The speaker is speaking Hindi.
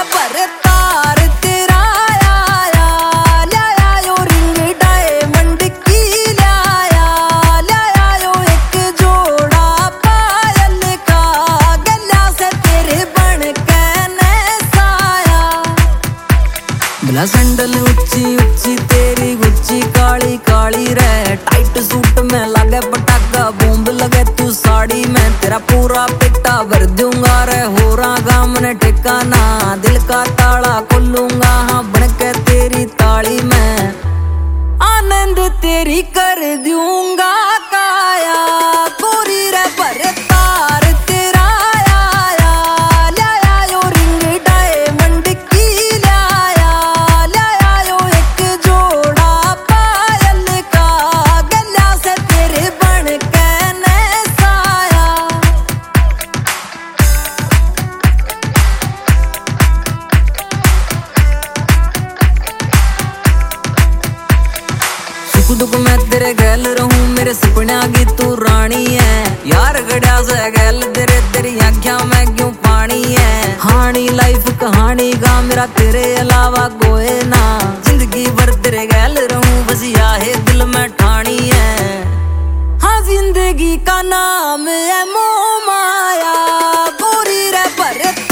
पर तार तेरा आया, लाया यो रिंग डायमंड की लाया, लाया यो एक जोड़ा पायल का, गला से तेरे बन के नसाया। भला सैंडल ऊंची ऊंची तेरी गुच्ची काली काली रे, टाइट सूट में लगे पटाखा बूंद लगे तू साड़ी में, तेरा पूरा पिट्टा भर दूंगा रे हो रहा मन ठिकाना, दिल का ताला खोलूंगा हाँ बन के तेरी ताली में, आनंद तेरी कर दूंगा काया, पूरी रे पर तार तेरा आया, लाया यो रिंग डायमंड की लाया, लाया यो एक जोड़ा पायल का, गला से तेरे बन के नसाया। सुख दुख मैं तेरे गैल रहूं, मेरे सपना की तू रानी है, यार गड़ा से गैल तेरे तेरी आँखियां में क्यों पानी है, हानी लाइफ कहानी का मेरा तेरे अलावा कोई ना, जिंदगी भर तेरे गैल रहूं बस याहे दिल में ठानी है, हाँ जिंदगी का नाम है मोह माया, पूरी रे पर